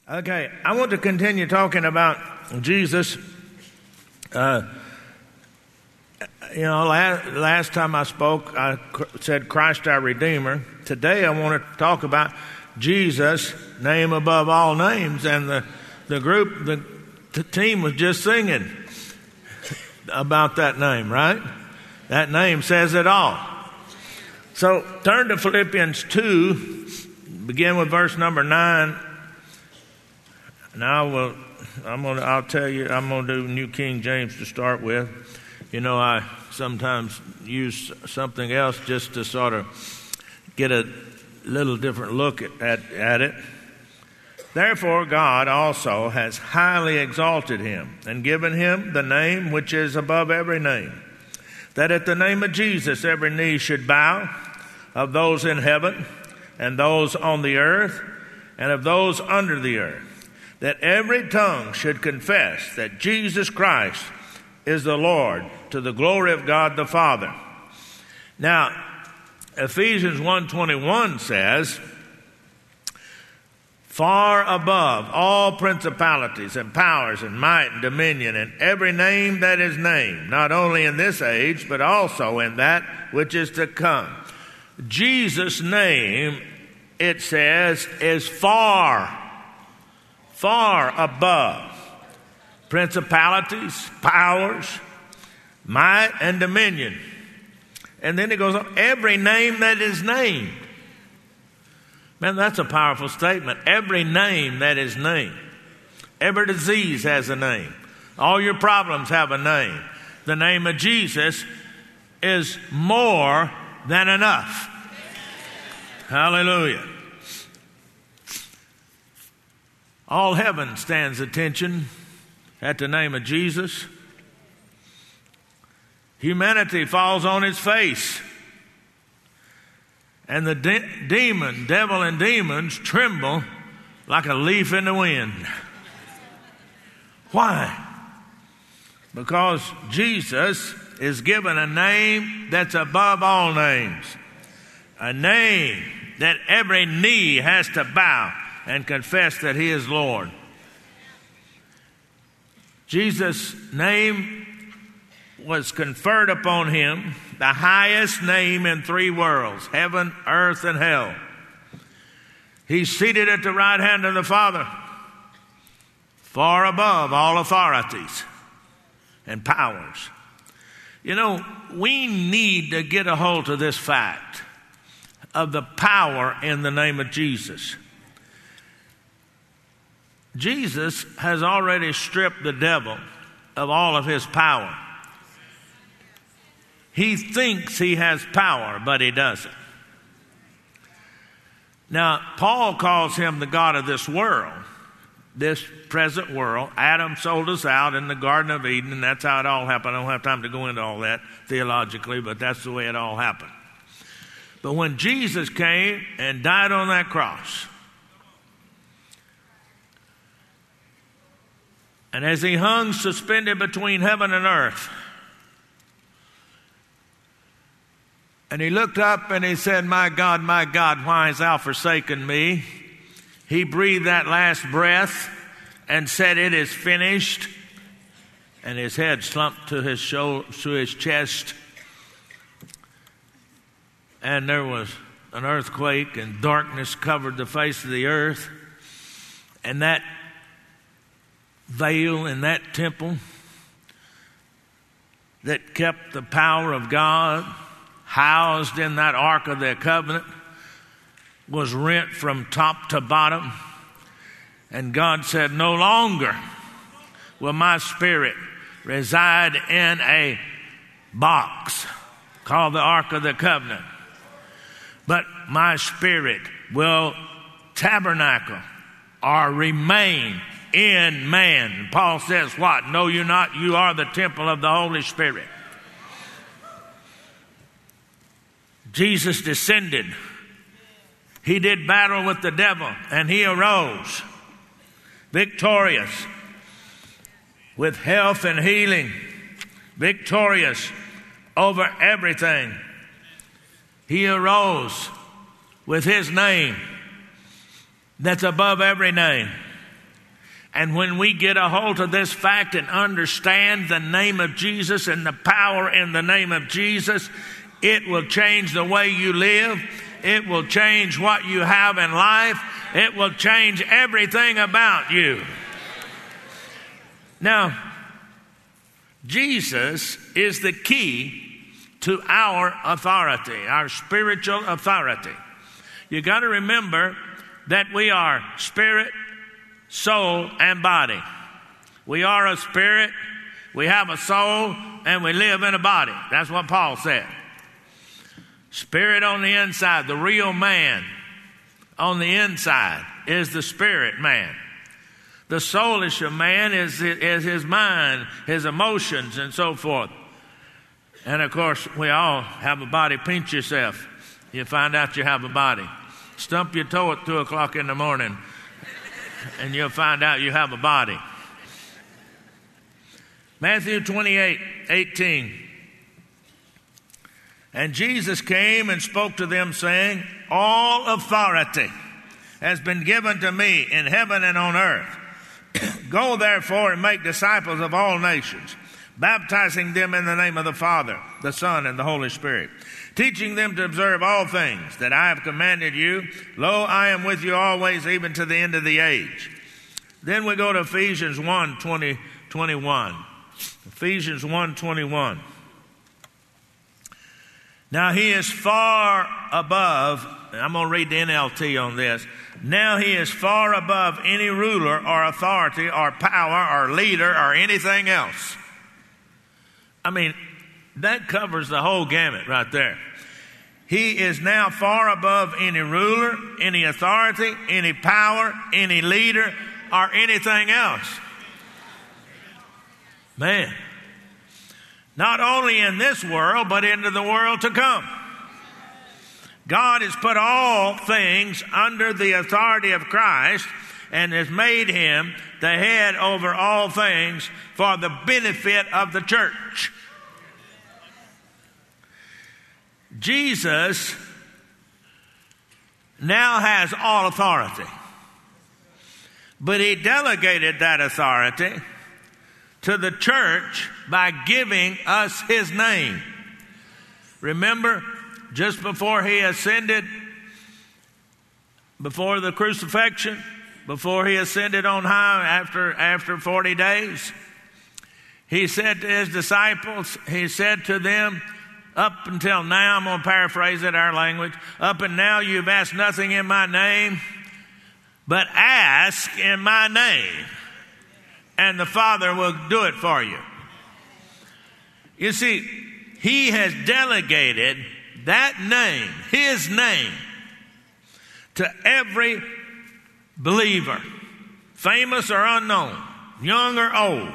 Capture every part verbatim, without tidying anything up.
Okay, I want to continue talking about Jesus. Uh, you know, last, last time I spoke, I said Christ our Redeemer. Today I want to talk about Jesus, name above all names. And the, the group, the, the team was just singing about that name, right? That name says it all. So turn to Philippians two, begin with verse number nine. Now, will, I'm gonna, I'll tell you, I'm going to do New King James to start with. You know, I sometimes use something else just to sort of get a little different look at, at, at it. Therefore, God also has highly exalted him and given him the name which is above every name, that at the name of Jesus every knee should bow, of those in heaven and those on the earth and of those under the earth, that every tongue should confess that Jesus Christ is the Lord, to the glory of God the Father. Now, Ephesians one twenty-one says, far above all principalities and powers and might and dominion and every name that is named, not only in this age, but also in that which is to come. Jesus' name, it says, is far Far above principalities, powers, might, and dominion. And then it goes on, every name that is named. Man, that's a powerful statement. Every name that is named. Every disease has a name. All your problems have a name. The name of Jesus is more than enough. Hallelujah. All heaven stands attention at the name of Jesus. Humanity falls on its face. And the de- demon, devil and demons tremble like a leaf in the wind. Why? Because Jesus is given a name that's above all names. A name that every knee has to bow and confess that he is Lord. Jesus' name was conferred upon him, the highest name in three worlds, heaven, earth, and hell. He's seated at the right hand of the Father, far above all authorities and powers. You know, we need to get a hold of this fact of the power in the name of Jesus. Jesus has already stripped the devil of all of his power. He thinks he has power, but he doesn't. Now, Paul calls him the God of this world, this present world. Adam sold us out in the Garden of Eden, and that's how it all happened. I don't have time to go into all that theologically, but that's the way it all happened. But when Jesus came and died on that cross, and as he hung suspended between heaven and earth, and he looked up and he said, my God, my God, why hast thou forsaken me? He breathed that last breath and said, it is finished. And his head slumped to his shoulder, to his chest. And there was an earthquake, and darkness covered the face of the earth. And that veil in that temple that kept the power of God housed in that Ark of the Covenant was rent from top to bottom. And God said, no longer will my spirit reside in a box called the Ark of the Covenant, but my spirit will tabernacle or remain in man. Paul says what? Know you not, you are the temple of the Holy Spirit. Jesus descended. He did battle with the devil, and he arose victorious with health and healing, victorious over everything. He arose with his name that's above every name. And when we get a hold of this fact and understand the name of Jesus and the power in the name of Jesus, it will change the way you live. It will change what you have in life. It will change everything about you. Now, Jesus is the key to our authority, our spiritual authority. You got to remember that we are spirit, soul, and body. We are a spirit, we have a soul, and we live in a body. That's what Paul said. Spirit on the inside, the real man on the inside is the spirit man. The soulish of man is, is his mind, his emotions, and so forth. And of course, we all have a body. Pinch yourself. You find out you have a body. Stump your toe at two o'clock in the morning, and you'll find out you have a body. Matthew twenty-eight, eighteen. And Jesus came and spoke to them, saying, all authority has been given to me in heaven and on earth. Go therefore and make disciples of all nations, baptizing them in the name of the Father, the Son, and the Holy Spirit, teaching them to observe all things that I have commanded you. Lo, I am with you always, even to the end of the age. Then we go to Ephesians one, twenty, twenty-one. Ephesians one, twenty-one. Now he is far above, I'm going to read the N L T on this. Now he is far above any ruler or authority or power or leader or anything else. I mean, that covers the whole gamut right there. He is now far above any ruler, any authority, any power, any leader, or anything else. Man. Not only in this world, but into the world to come. God has put all things under the authority of Christ and has made him the head over all things for the benefit of the church. Jesus now has all authority, but he delegated that authority to the church by giving us his name. Remember, just before he ascended, before the crucifixion, before he ascended on high after, after forty days, he said to his disciples, he said to them, up until now, I'm going to paraphrase it, our language, up and now you've asked nothing in my name, but ask in my name, and the Father will do it for you. You see, he has delegated that name, his name, to every believer, famous or unknown, young or old.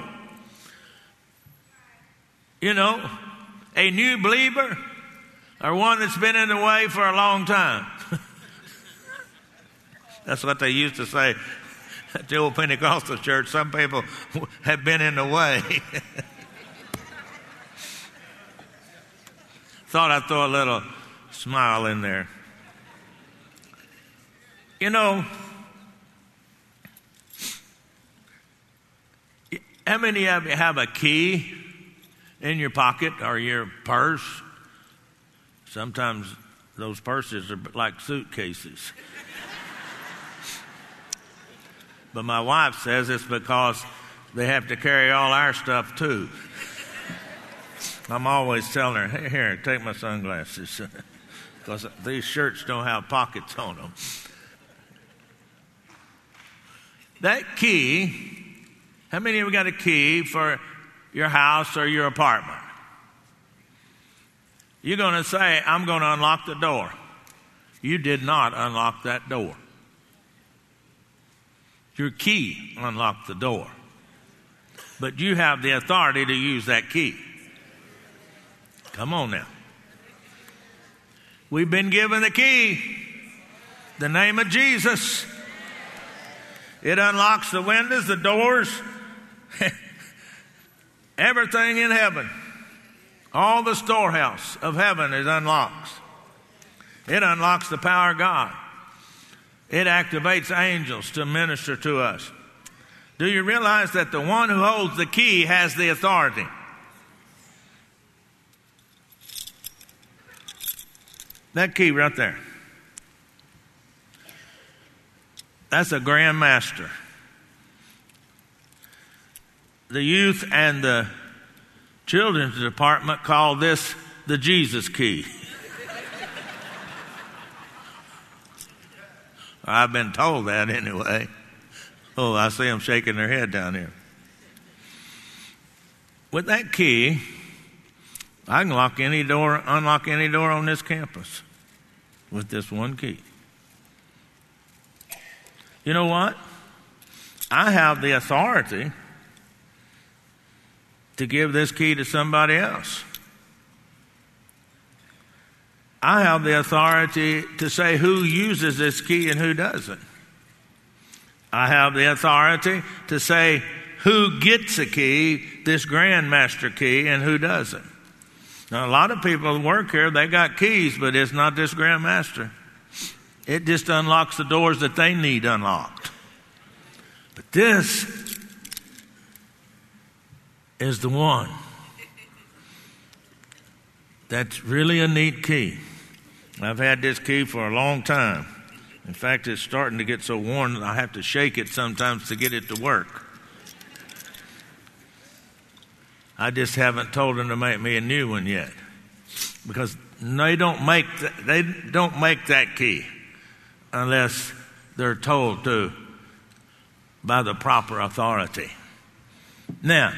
You know, a new believer or one that's been in the way for a long time. That's what they used to say at the old Pentecostal church. Some people have been in the way. Thought I'd throw a little smile in there. You know, how many of you have a key in your pocket or your purse? Sometimes those purses are like suitcases. But my wife says it's because they have to carry all our stuff too. I'm always telling her, hey, here, take my sunglasses, because these shirts don't have pockets on them. That key, how many of you got a key for your house or your apartment? You're going to say, I'm going to unlock the door. You did not unlock that door. Your key unlocked the door. But you have the authority to use that key. Come on now. We've been given the key, the name of Jesus. It unlocks the windows, the doors, everything in heaven. All the storehouse of heaven is unlocked. It unlocks the power of God. It activates angels to minister to us. Do you realize that the one who holds the key has the authority? That key right there. That's a Grand Master. The youth and the children's department call this the Jesus key. I've been told that anyway. Oh, I see them shaking their head down here. With that key, I can lock any door, unlock any door on this campus with this one key. You know what? I have the authority to give this key to somebody else. I have the authority to say who uses this key and who doesn't. I have the authority to say who gets a key, this Grand Master key, and who doesn't. Now, a lot of people work here, they got keys, but it's not this Grand Master. It just unlocks the doors that they need unlocked. But this is the one that's really a neat key. I've had this key for a long time. In fact, it's starting to get so worn that I have to shake it sometimes to get it to work. I just haven't told them to make me a new one yet, because they don't make th- they don't make that key unless they're told to by the proper authority. Now,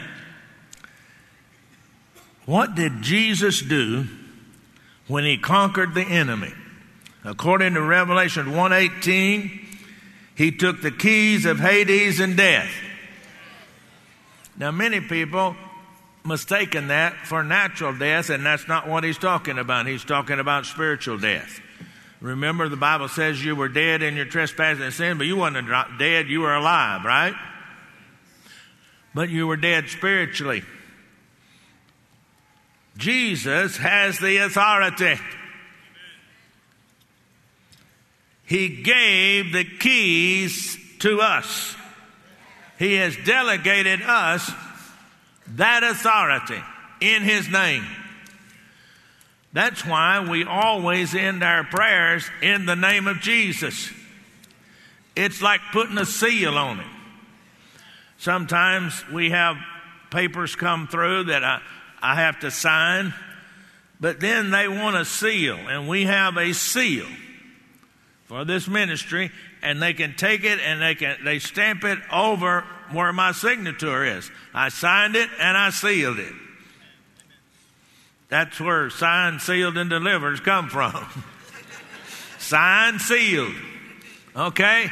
what did Jesus do when he conquered the enemy? According to Revelation one eighteen, he took the keys of Hades and death. Now, many people mistaken that for natural death, and that's not what he's talking about. He's talking about spiritual death. Remember, the Bible says you were dead in your trespasses and sin, but you weren't dead, you were alive, right? But you were dead spiritually. Jesus has the authority. He gave the keys to us. He has delegated us that authority in his name. That's why we always end our prayers in the name of Jesus. It's like putting a seal on it. Sometimes we have papers come through that I, I have to sign, but then they want a seal, and we have a seal for this ministry, and they can take it and they can they stamp it over where my signature is. I signed it and I sealed it. That's where signed, sealed, and delivered come from. Signed, sealed. Okay?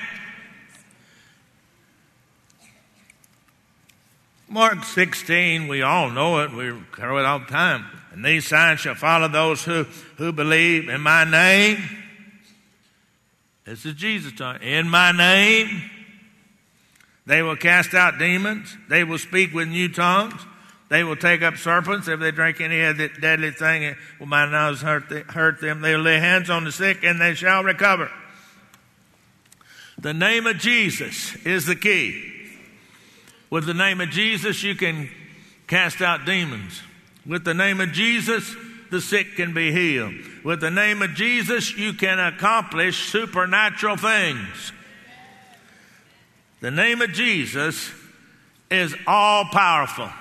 Mark sixteen, we all know it. We hear it all the time. And these signs shall follow those who, who believe in my name. This is Jesus talking. In my name, they will cast out demons. They will speak with new tongues. They will take up serpents. If they drink any of the deadly thing, it will by no means hurt, the, hurt them. They will lay hands on the sick, and they shall recover. The name of Jesus is the key. With the name of Jesus, you can cast out demons. With the name of Jesus, the sick can be healed. With the name of Jesus, you can accomplish supernatural things. The name of Jesus is all powerful.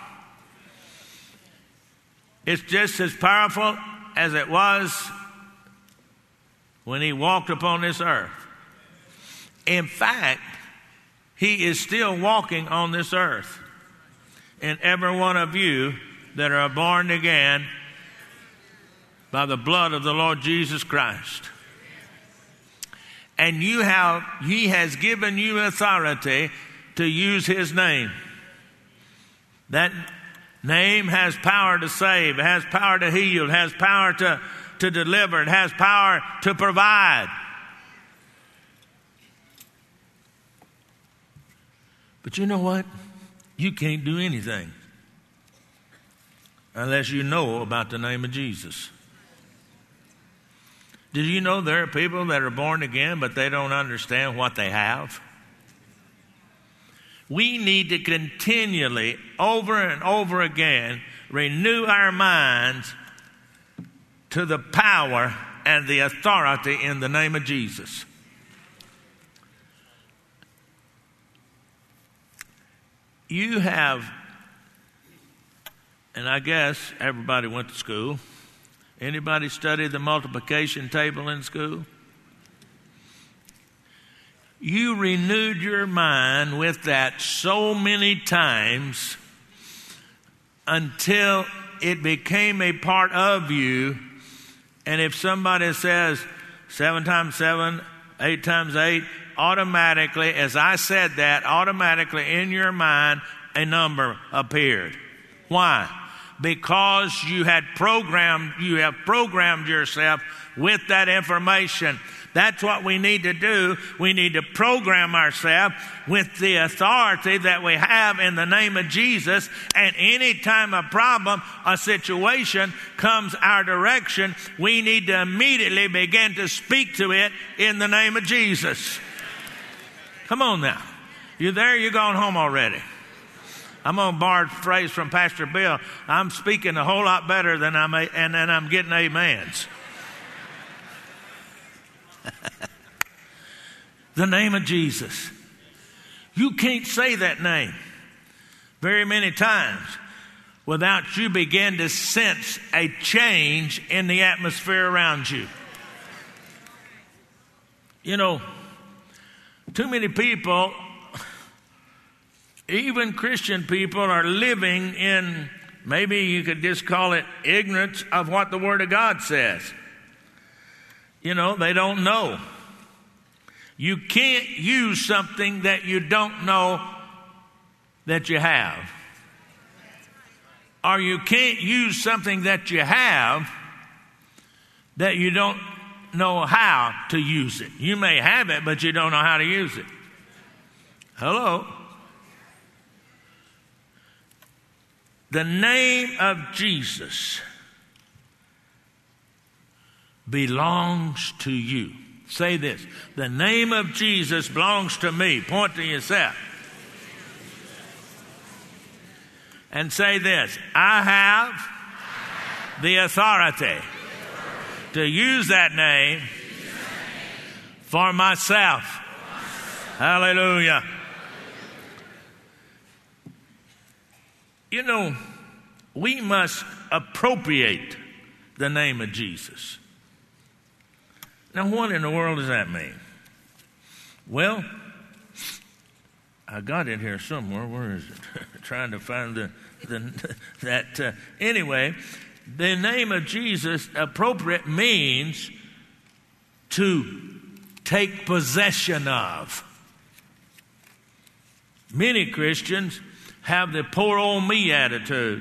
It's just as powerful as it was when he walked upon this earth. In fact, he is still walking on this earth. And every one of you that are born again by the blood of the Lord Jesus Christ. And you have, he has given you authority to use his name. That name has power to save, it has power to heal, it has power to, to deliver, it has power to provide. But you know what? You can't do anything unless you know about the name of Jesus. Did you know there are people that are born again, but they don't understand what they have? We need to continually, over and over again, renew our minds to the power and the authority in the name of Jesus. You have, and I guess everybody went to school. Anybody study the multiplication table in school? You renewed your mind with that so many times until it became a part of you. And if somebody says seven times seven, eight times eight, automatically, as I said that, automatically in your mind, a number appeared. Why? Because you had programmed, you have programmed yourself with that information. That's what we need to do. We need to program ourselves with the authority that we have in the name of Jesus. And any time a problem, a situation comes our direction, we need to immediately begin to speak to it in the name of Jesus. Come on now. You there? You're going home already. I'm going to borrow a phrase from Pastor Bill. I'm speaking a whole lot better than I'm, a, and then I'm getting amens. The name of Jesus. You can't say that name very many times without you begin to sense a change in the atmosphere around you. You know, too many people, even Christian people, are living in, maybe you could just call it ignorance of what the Word of God says. You know, they don't know. You can't use something that you don't know that you have. Or you can't use something that you have that you don't know how to use it. You may have it, but you don't know how to use it. Hello? The name of Jesus belongs to you. Say this. The name of Jesus belongs to me. Point to yourself. And say this. I have the authority to use that name for myself. Hallelujah. You know, we must appropriate the name of Jesus. Now, what in the world does that mean? Well, I got it here somewhere. Where is it? Trying to find the, the that. Uh, anyway, the name of Jesus, appropriate, means to take possession of. Many Christians have the poor old me attitude.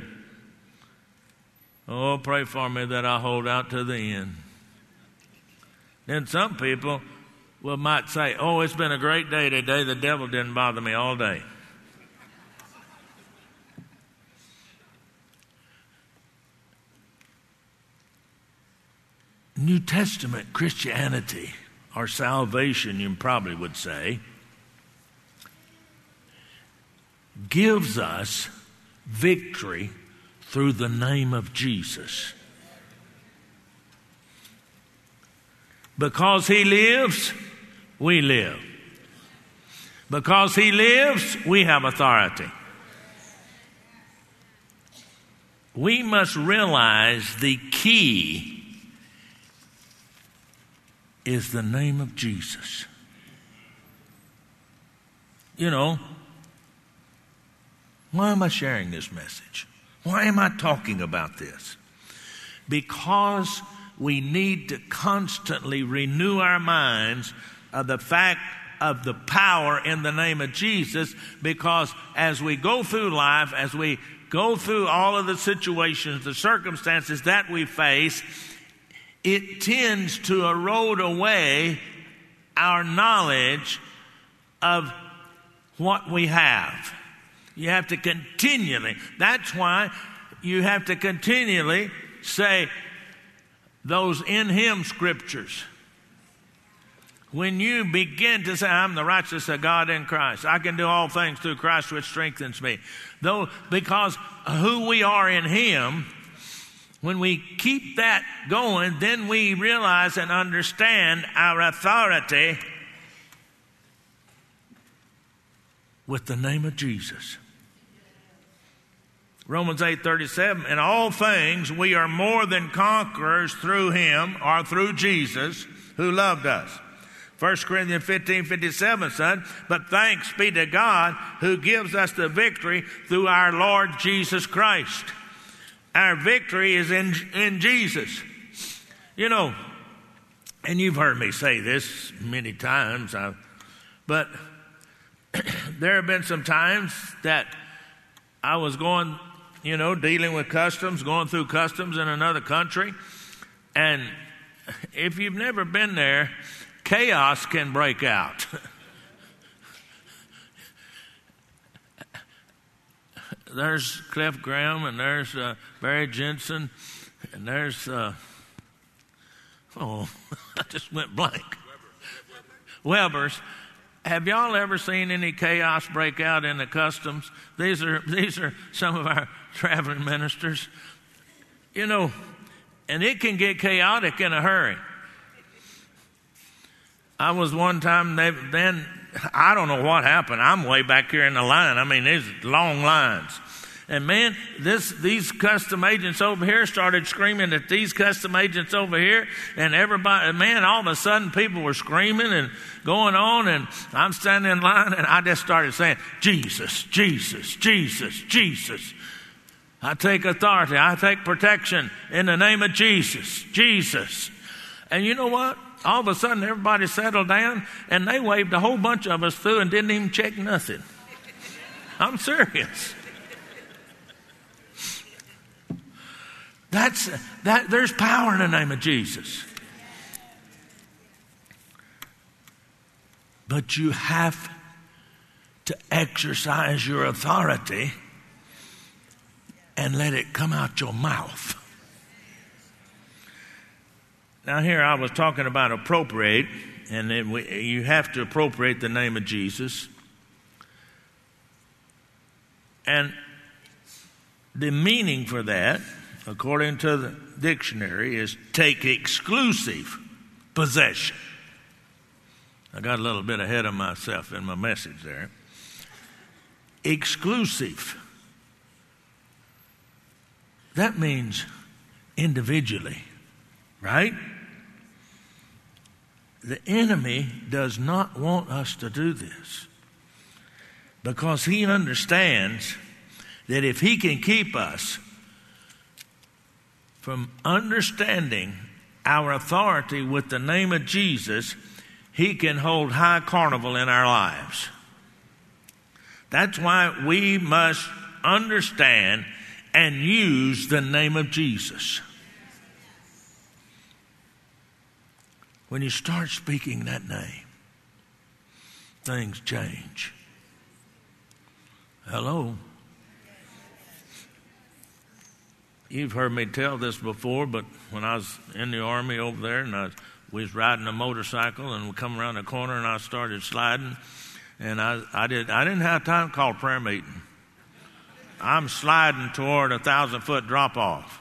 Oh, pray for me that I hold out to the end. Then some people will might say, oh, it's been a great day today. The devil didn't bother me all day. New Testament Christianity, or salvation, you probably would say, gives us victory through the name of Jesus. Because He lives, we live. Because He lives, we have authority. We must realize the key is the name of Jesus. You know, why am I sharing this message? Why am I talking about this? Because we need to constantly renew our minds of the fact of the power in the name of Jesus, because as we go through life, as we go through all of the situations, the circumstances that we face, it tends to erode away our knowledge of what we have. You have to continually, that's why you have to continually say those in Him scriptures. when you begin to say, I'm the righteousness of God in Christ, I can do all things through Christ which strengthens me. Though, because who we are in Him, when we keep that going, then we realize and understand our authority with the name of Jesus. Romans eight thirty-seven, in all things we are more than conquerors through Him, or through Jesus, who loved us. First Corinthians fifteen fifty-seven said, but thanks be to God who gives us the victory through our Lord Jesus Christ. Our victory is in, in Jesus. You know, and you've heard me say this many times, I've, but there have been some times that I was going, you know, dealing with customs, going through customs in another country. And if you've never been there, chaos can break out. There's Cliff Graham, and there's uh, Barry Jensen, and there's, uh, oh, I just went blank. Weber's. Have y'all ever seen any chaos break out in the customs? These are these are some of our traveling ministers. You know, and it can get chaotic in a hurry. I was one time, they, then, I don't know what happened. I'm way back here in the line. I mean, there's long lines. And man, this these custom agents over here started screaming at these custom agents over here, and everybody, man, all of a sudden people were screaming and going on, and I'm standing in line, and I just started saying, Jesus, Jesus, Jesus, Jesus. I take authority. I take protection in the name of Jesus, Jesus. And you know what? All of a sudden everybody settled down, and they waved a whole bunch of us through and didn't even check nothing. I'm serious. That's that. There's power in the name of Jesus. But you have to exercise your authority and let it come out your mouth. Now here I was talking about appropriate, and then we, you have to appropriate the name of Jesus. And the meaning for that, according to the dictionary, is take exclusive possession. I got a little bit ahead of myself in my message there. Exclusive. That means individually, right? The enemy does not want us to do this because he understands that if he can keep us from understanding our authority with the name of Jesus, he can hold high carnival in our lives. That's why we must understand and use the name of Jesus. When you start speaking that name, things change. Hello? You've heard me tell this before, but when I was in the Army over there, and I was, we was riding a motorcycle, and we come around the corner, and I started sliding, and I, I did I didn't have time to call prayer meeting. I'm sliding toward a thousand foot drop off,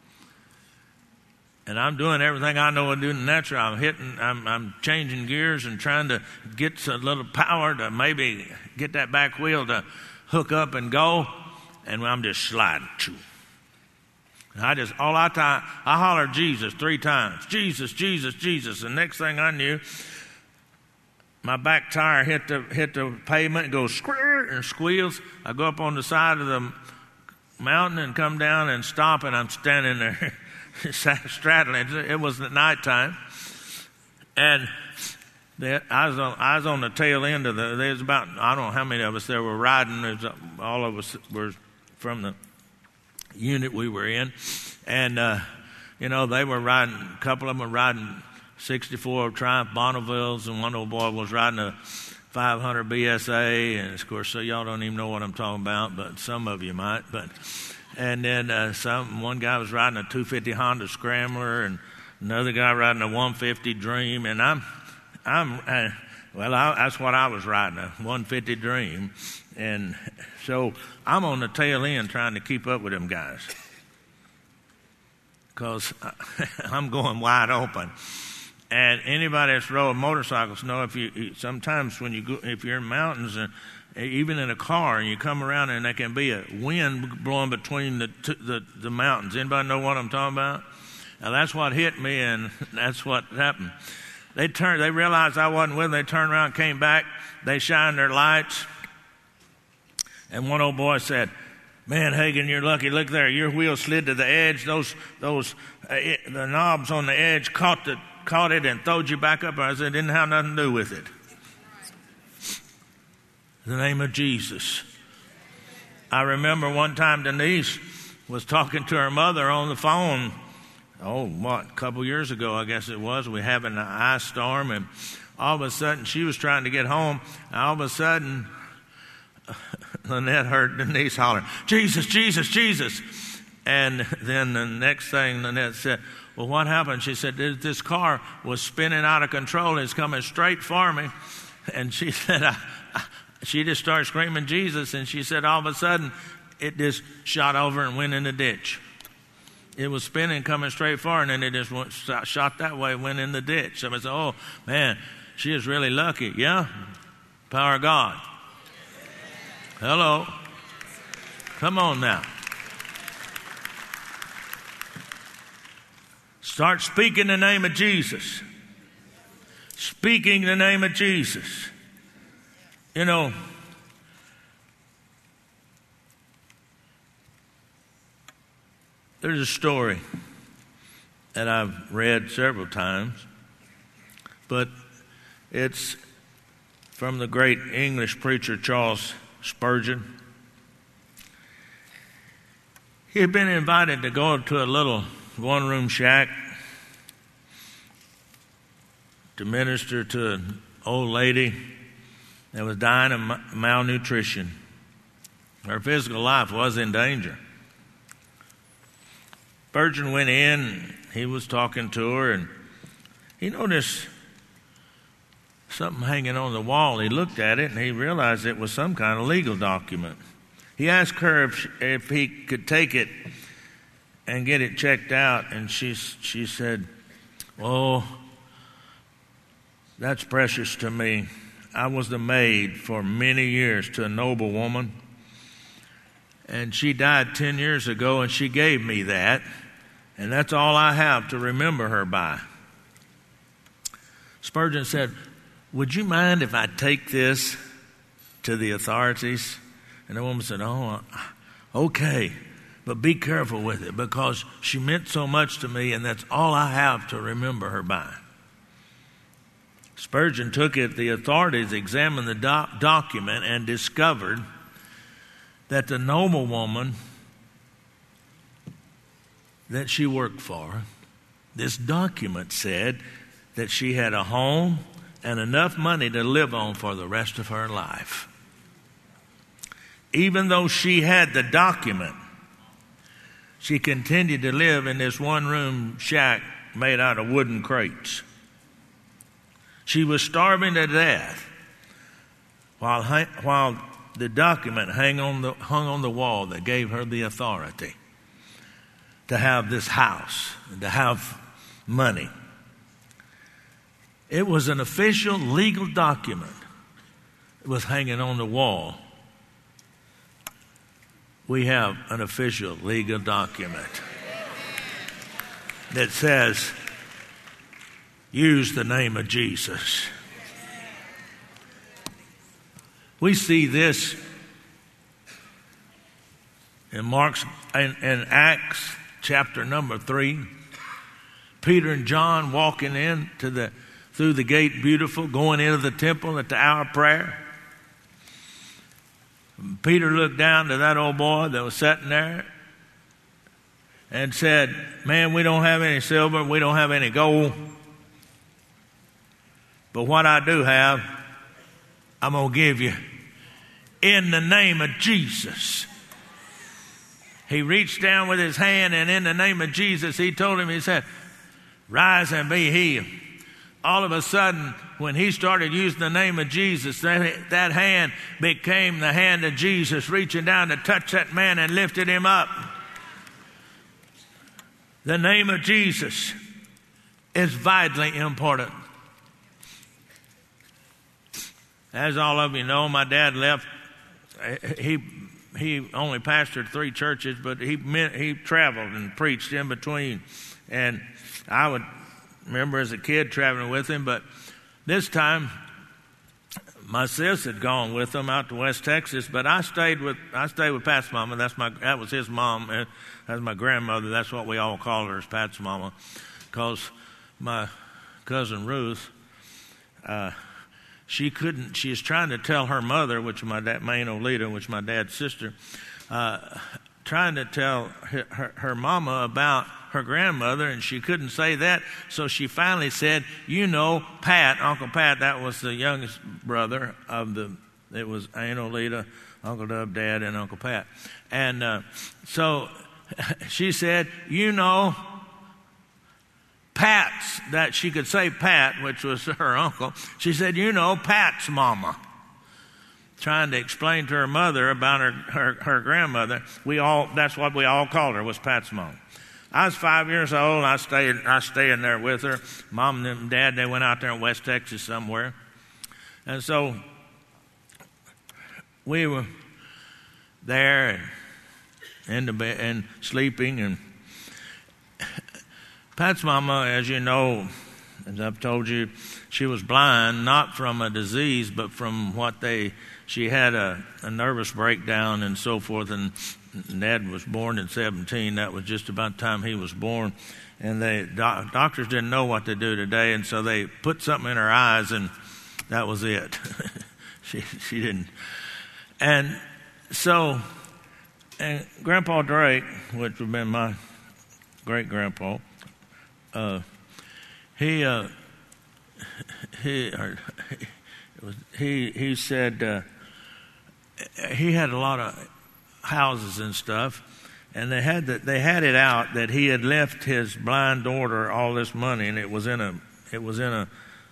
and I'm doing everything I know I do in the natural. I'm hitting, I'm, I'm changing gears and trying to get a little power to maybe get that back wheel to hook up and go, and I'm just sliding. And I just, all I time, I hollered Jesus three times. Jesus, Jesus, Jesus. And next thing I knew, my back tire hit the hit the pavement and goes squirr and squeals. I go up on the side of the mountain and come down and stop, and I'm standing there straddling. It was at nighttime. And the, I, was on, I was on the tail end of the, there was about, I don't know how many of us there were riding. There was, all of us were from the unit we were in, and uh, you know, they were riding, a couple of them were riding sixty-four Triumph Bonnevilles, and one old boy was riding a five hundred B S A, and of course, so y'all don't even know what I'm talking about, but some of you might. But and then uh, some one guy was riding a two fifty Honda Scrambler, and another guy riding a one fifty Dream, and I'm I'm, uh, well, I, that's what I was riding, a one fifty Dream. And so I'm on the tail end trying to keep up with them guys because I'm going wide open. And anybody that's rode motorcycles know if you sometimes when you go, if you're in mountains and even in a car and you come around and there can be a wind blowing between the the, the mountains. Anybody know what I'm talking about? Now that's what hit me, and that's what happened. They turned. They realized I wasn't with them. They turned around, came back. They shined their lights, and one old boy said, "Man, Hagen, you're lucky. Look there. Your wheel slid to the edge. Those those uh, it, the knobs on the edge caught the." caught it and throwed you back up. I said, it didn't have nothing to do with it. In the name of Jesus. I remember one time Denise was talking to her mother on the phone. Oh, what, a couple years ago, I guess it was. We were having an ice storm, and all of a sudden she was trying to get home. And all of a sudden, Lynette heard Denise hollering, Jesus, Jesus, Jesus. And then the next thing Lynette said, well, what happened? She said, this car was spinning out of control and it's coming straight for me. And she said, I, I, she just started screaming Jesus. And she said, all of a sudden, it just shot over and went in the ditch. It was spinning, coming straight for her, and then it just went, shot that way, went in the ditch. So I said, oh, man, she is really lucky. Yeah? Power of God. Hello. Come on now. Start speaking the name of Jesus. Speaking the name of Jesus. You know, there's a story that I've read several times, but it's from the great English preacher Charles Spurgeon. He had been invited to go to a little one-room shack to minister to an old lady that was dying of malnutrition. Her physical life was in danger. Spurgeon went in, he was talking to her, and he noticed something hanging on the wall. He looked at it, and he realized it was some kind of legal document. He asked her if, she, if he could take it and get it checked out, and she she said, oh, that's precious to me. I was the maid for many years to a noble woman, and she died ten years ago, and she gave me that, and that's all I have to remember her by. Spurgeon said, would you mind if I take this to the authorities? And the woman said, oh, okay. But be careful with it because she meant so much to me, and that's all I have to remember her by. Spurgeon took it. The authorities examined the doc- document and discovered that the noble woman that she worked for, this document said that she had a home and enough money to live on for the rest of her life. Even though she had the document, she continued to live in this one-room shack made out of wooden crates. She was starving to death while, while the document hung on the, hung on the wall that gave her the authority to have this house, to have money. It was an official legal document. It was hanging on the wall. We have an official legal document that says, use the name of Jesus. We see this in Mark's in, in Acts chapter number three. Peter and John walking in to the through the gate beautiful, going into the temple at the hour of prayer. Peter looked down to that old boy that was sitting there and said, man, we don't have any silver, we don't have any gold, but what I do have, I'm going to give you in the name of Jesus. He reached down with his hand, and in the name of Jesus, he told him, he said, rise and be healed. all of a sudden, when he started using the name of Jesus, that, that hand became the hand of Jesus, reaching down to touch that man and lifted him up. The name of Jesus is vitally important. As all of you know, my dad left. He he only pastored three churches, but he he traveled and preached in between. And I would remember as a kid traveling with him, but this time my sis had gone with him out to West Texas. But I stayed with I stayed with Pat's mama. That's my that was his mom. And that's my grandmother. That's what we all called her, is Pat's mama, because my cousin Ruth. Uh, She couldn't, she was trying to tell her mother, which was my dad, Maine Olita, which is my dad's sister, uh, trying to tell her, her, her mama about her grandmother, and she couldn't say that. So she finally said, you know, Pat, Uncle Pat, that was the youngest brother of the, it was Aunt Olita, Uncle Dub, Dad, and Uncle Pat. And uh, so she said, you know, Pat's, that she could say Pat, which was her uncle. She said, you know, Pat's mama. Trying to explain to her mother about her, her, her grandmother. We all, that's what we all called her, was Pat's mom. I was five years old, and I stayed, I stayed in there with her. Mom and Dad, they went out there in West Texas somewhere. And so we were there and in the bed and sleeping, and Pat's mama, as you know, as I've told you, she was blind, not from a disease, but from what they, she had a, a nervous breakdown and so forth. And Dad was born in seventeen. That was just about the time he was born. And they, doc, doctors didn't know what to do today, and so they put something in her eyes, and that was it. she, she didn't. And so, and Grandpa Drake, which would have been my great-grandpa, Uh, he uh, he or, it was, he he said uh, he had a lot of houses and stuff, and they had that they had it out that he had left his blind daughter all this money, and it was in a it was in a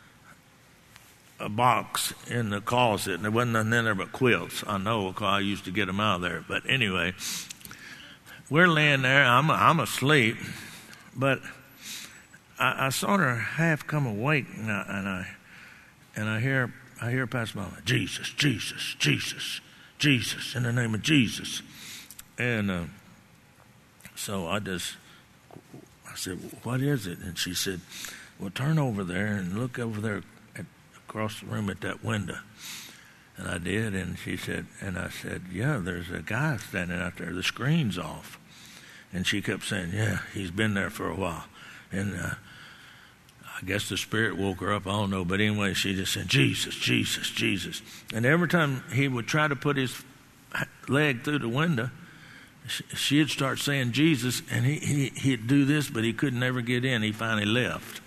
a box in the closet, and there wasn't nothing in there but quilts. I know, because I used to get them out of there. But anyway, we're laying there. I'm I'm asleep, but I, I sort of half come awake, and I and I, and I hear I hear Pastor Mama, Jesus, Jesus, Jesus, Jesus, in the name of Jesus, and uh, so I just I said, what is it? And she said, well, turn over there and look over there at, across the room at that window. And I did, and she said, and I said, yeah, there's a guy standing out there. The screen's off. And she kept saying, yeah, he's been there for a while. And uh, I guess the Spirit woke her up. I don't know. But anyway, she just said, Jesus, Jesus, Jesus. And every time he would try to put his leg through the window, she'd start saying Jesus, and he, he, he'd do this, but he could never get in. He finally left.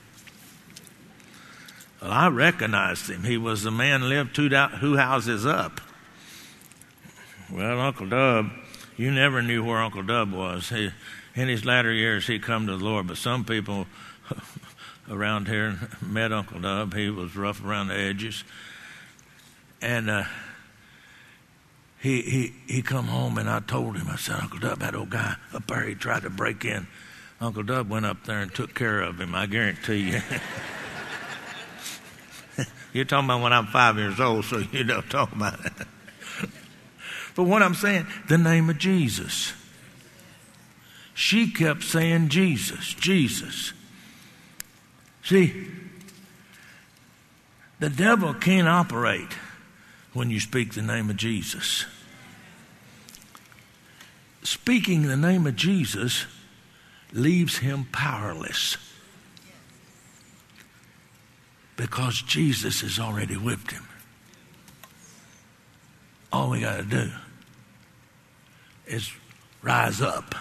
Well, I recognized him. He was the man who lived two, two houses up. Well, Uncle Dub, you never knew where Uncle Dub was. He, in his latter years, he come to the Lord, but some people around here met Uncle Dub. He was rough around the edges. And uh, he, he, he come home, and I told him, I said, Uncle Dub, that old guy up there, he tried to break in. Uncle Dub went up there and took care of him, I guarantee you. You're talking about when I'm five years old, so you don't talk about it. But what I'm saying, the name of Jesus. She kept saying Jesus, Jesus. See, the devil can't operate when you speak the name of Jesus. Speaking the name of Jesus leaves him powerless, because Jesus has already whipped him. All we got to do is rise up.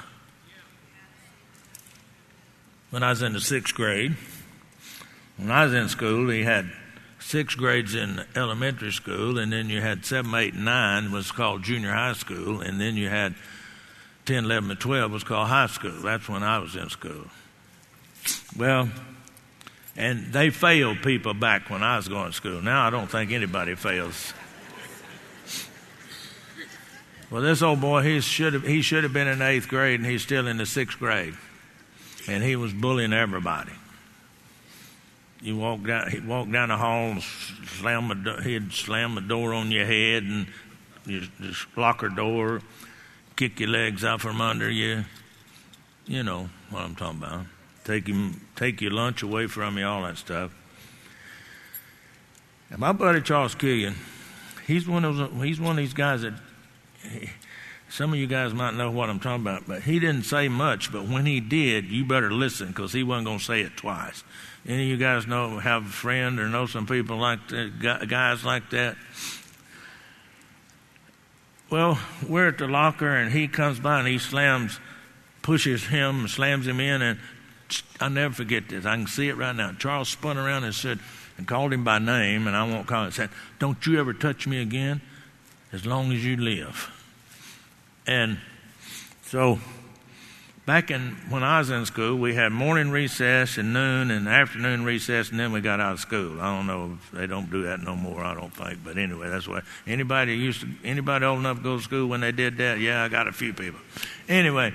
When I was in the sixth grade, when I was in school, he had six grades in elementary school, and then you had seven, eight, and nine was called junior high school, and then you had ten, eleven, and twelve was called high school. That's when I was in school. Well, And they failed people back when I was going to school. Now I don't think anybody fails. Well, this old boy, he should have, he should have been in the eighth grade, and he's still in the sixth grade. And he was bullying everybody. You walk down, he'd walk down the hall, and slam the do- he'd slam the door on your head, and you just lock her door, kick your legs out from under you. You know what I'm talking about. Take him, take your lunch away from you, all that stuff. And my buddy Charles Killian, he's one of those, he's one of these guys that he, some of you guys might know what I'm talking about, but he didn't say much. But when he did, you better listen, because he wasn't going to say it twice. Any of you guys know, have a friend or know some people like that, guys like that? Well, we're at the locker, and he comes by and he slams, pushes him, slams him in, and I'll never forget this. I can see it right now. Charles spun around and said, and called him by name, and I won't call him, said, "Don't you ever touch me again as long as you live." And so back in when I was in school, we had morning recess and noon and afternoon recess, and then we got out of school. I don't know if they don't do that no more, I don't think. But anyway, that's why anybody used to anybody old enough to go to school when they did that, yeah, I got a few people. Anyway,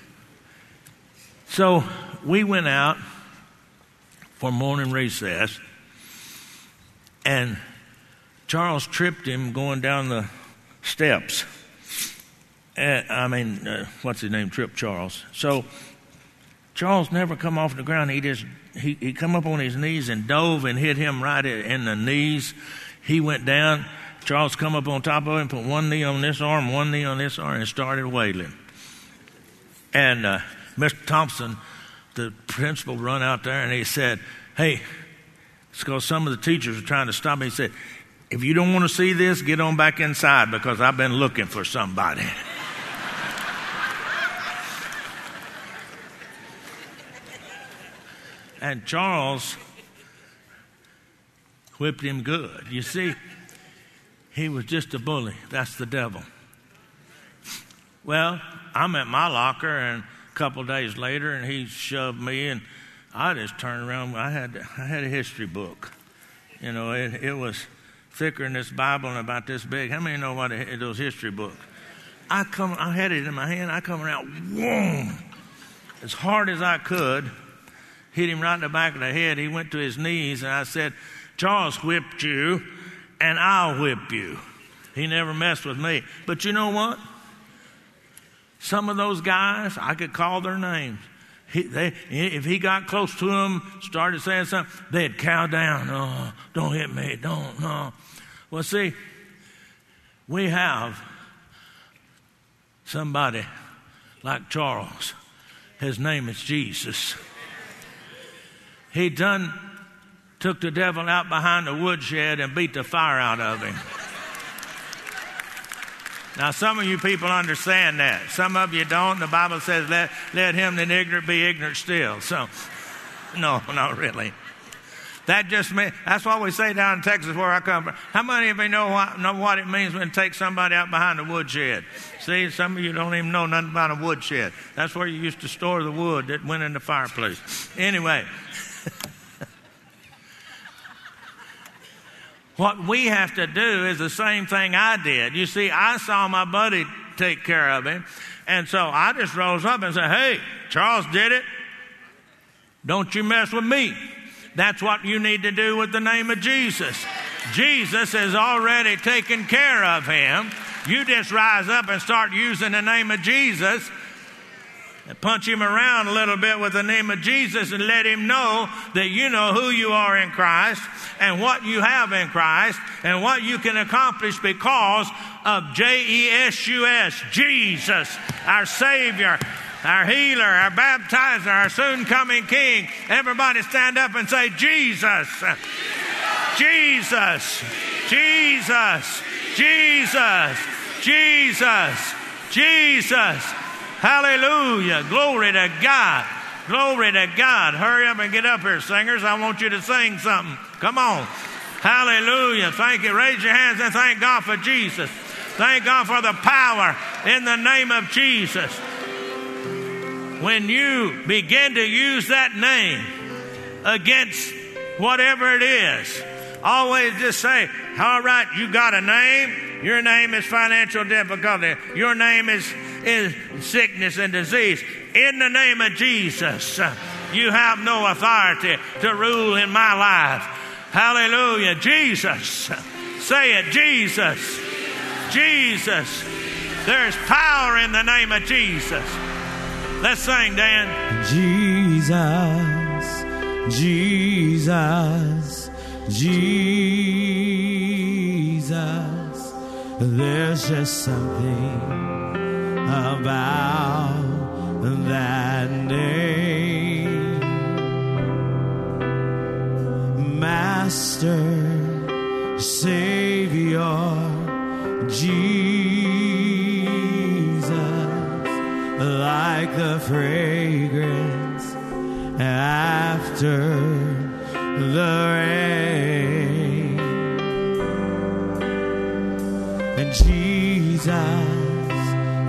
so we went out for morning recess, and Charles tripped him going down the steps. And, I mean, uh, what's his name? Tripped Charles. So Charles never come off the ground. He just he he come up on his knees and dove and hit him right in the knees. He went down. Charles come up on top of him, put one knee on this arm, one knee on this arm, and started wailing. And uh, Mister Thompson, the principal, run out there and he said, "Hey," it's because some of the teachers are trying to stop me. He said, "If you don't want to see this, get on back inside, because I've been looking for somebody." And Charles whipped him good. You see, he was just a bully. That's the devil. Well, I'm at my locker, and a couple of days later, and he shoved me, and I just turned around. I had I had a history book. You know, it, it was thicker than this Bible and about this big. How many know what it, those history books? I come, I had it in my hand. I come around, whoom, as hard as I could. Hit him right in the back of the head. He went to his knees, and I said, "Charles whipped you, and I'll whip you." He never messed with me. But you know what? Some of those guys, I could call their names. He, they, if he got close to them, started saying something, they'd cow down. "Oh, don't hit me, don't, no." Well, see, we have somebody like Charles. His name is Jesus. He done took the devil out behind the woodshed and beat the fire out of him. Now, some of you people understand that. Some of you don't. The Bible says, let, let him that ignorant be ignorant still. So, no, not really. That just means, that's what we say down in Texas where I come from. How many of you know what, know what it means when you take somebody out behind the woodshed? See, some of you don't even know nothing about a woodshed. That's where you used to store the wood that went in the fireplace. Anyway. What we have to do is the same thing I did. You see, I saw my buddy take care of him, and so I just rose up and said, "Hey, Charles did it. Don't you mess with me." That's what you need to do with the name of Jesus. Jesus has already taken care of him. You just rise up and start using the name of Jesus. And punch him around a little bit with the name of Jesus and let him know that you know who you are in Christ and what you have in Christ and what you can accomplish because of J E S U S, Jesus, our Savior, our healer, our baptizer, our soon-coming King. Everybody stand up and say, "Jesus, Jesus, Jesus, Jesus, Jesus, Jesus." Hallelujah. Glory to God. Glory to God. Hurry up and get up here, singers. I want you to sing something. Come on. Hallelujah. Thank you. Raise your hands and thank God for Jesus. Thank God for the power in the name of Jesus. When you begin to use that name against whatever it is. Always just say, all right, you got a name. Your name is financial difficulty. Your name is, is sickness and disease. In the name of Jesus, you have no authority to rule in my life. Hallelujah. Jesus. Say it. Jesus. Jesus. There's power in the name of Jesus. Let's sing, Dan. Jesus. Jesus. Jesus. There's just something about that name. Master, Savior, Jesus, like the fragrance after the rain. And Jesus,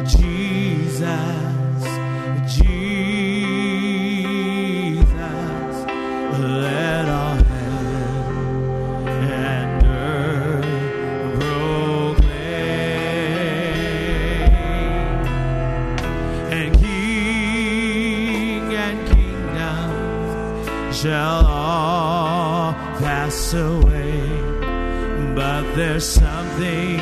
Jesus, Jesus, let all heaven and earth proclaim. And King and kingdoms shall all pass away, but there's something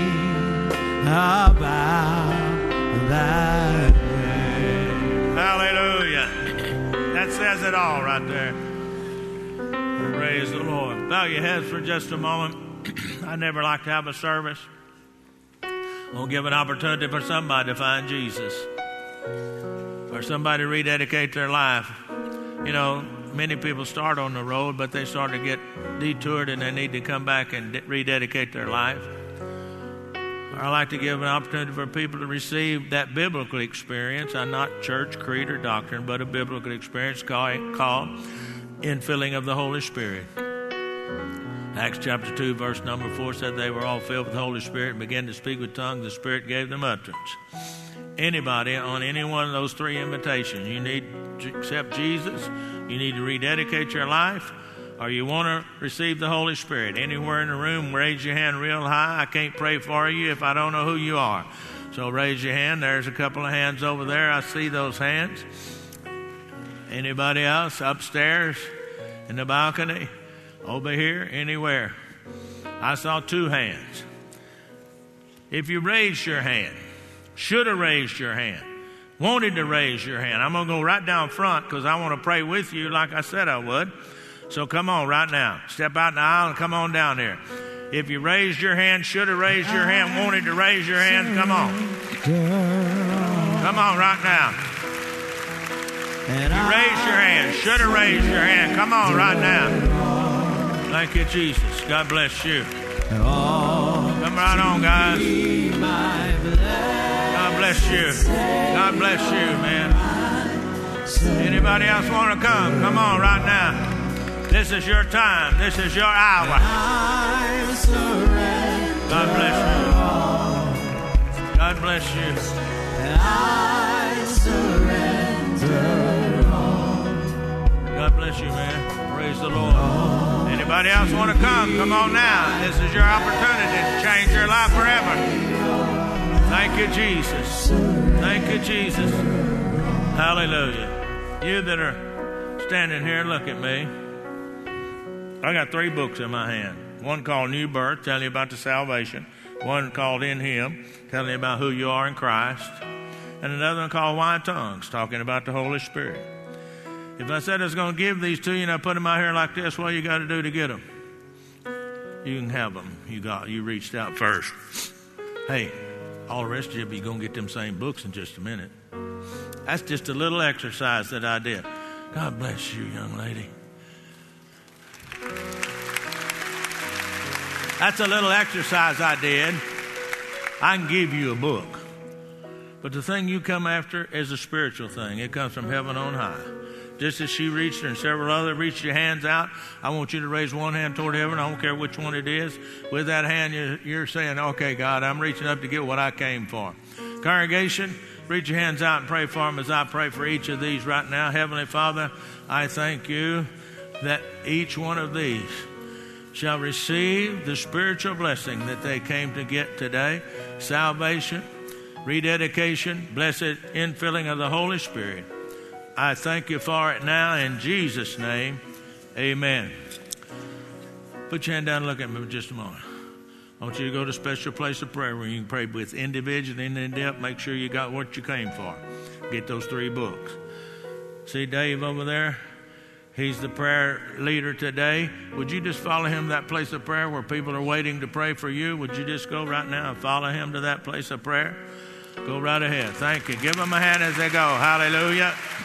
about that name. Hallelujah. That says it all right there. Praise the Lord. Bow your heads for just a moment. I never like to have a service. We'll give an opportunity for somebody to find Jesus, or somebody to rededicate their life. You know, many people start on the road, but they start to get detoured and they need to come back and de- rededicate their life. I like to give an opportunity for people to receive that biblical experience, and not church, creed, or doctrine, but a biblical experience called, called infilling of the Holy Spirit. Acts chapter two, verse number four said they were all filled with the Holy Spirit and began to speak with tongues. The Spirit gave them utterance. Anybody on any one of those three invitations, you need to accept Jesus, you need to rededicate your life, or you want to receive the Holy Spirit. Anywhere in the room, raise your hand real high. I can't pray for you if I don't know who you are. So raise your hand. There's a couple of hands over there. I see those hands. Anybody else upstairs in the balcony? Over here? Anywhere? I saw two hands. If you raised your hand, should have raised your hand, wanted to raise your hand, I'm going to go right down front because I want to pray with you like I said I would. So come on right now. Step out in the aisle and come on down here. If you raised your hand, should have raised your hand, wanted to raise your hand, come on. Come on right now. If you raised your hand, should have raised your hand, come on right now. Thank you, Jesus. God bless you. Come right on, guys. God bless you. God bless you, man. Anybody else want to come? Come on right now. This is your time. This is your hour. God bless you. God bless you. God bless you, man. Praise the Lord. Anybody else want to come? Come on now. This is your opportunity to change your life forever. Thank you, Jesus. Thank you, Jesus. Hallelujah. You that are standing here, look at me. I got three books in my hand. One called New Birth, telling you about the salvation. One called In Him, telling you about who you are in Christ. And another one called Why Tongues, talking about the Holy Spirit. If I said I was going to give these to you and I put them out here like this, what you got to do to get them? You can have them. You got. You reached out first. Hey, all the rest of you, you're going to get them same books in just a minute. That's just a little exercise that I did. God bless you, young lady. That's a little exercise I did. I can give you a book. But the thing you come after is a spiritual thing. It comes from heaven on high. Just as she reached and several others reached your hands out, I want you to raise one hand toward heaven. I don't care which one it is. With that hand, you're, you're saying, okay, God, I'm reaching up to get what I came for. Congregation, reach your hands out and pray for them as I pray for each of these right now. Heavenly Father, I thank you that each one of these shall receive the spiritual blessing that they came to get today. Salvation, rededication, blessed infilling of the Holy Spirit. I thank you for it now in Jesus' name. Amen. Put your hand down and look at me for just a moment. I want you to go to a special place of prayer where you can pray with individual and in depth. Make sure you got what you came for. Get those three books. See Dave over there? He's the prayer leader today. Would you just follow him to that place of prayer where people are waiting to pray for you? Would you just go right now and follow him to that place of prayer? Go right ahead. Thank you. Give them a hand as they go. Hallelujah.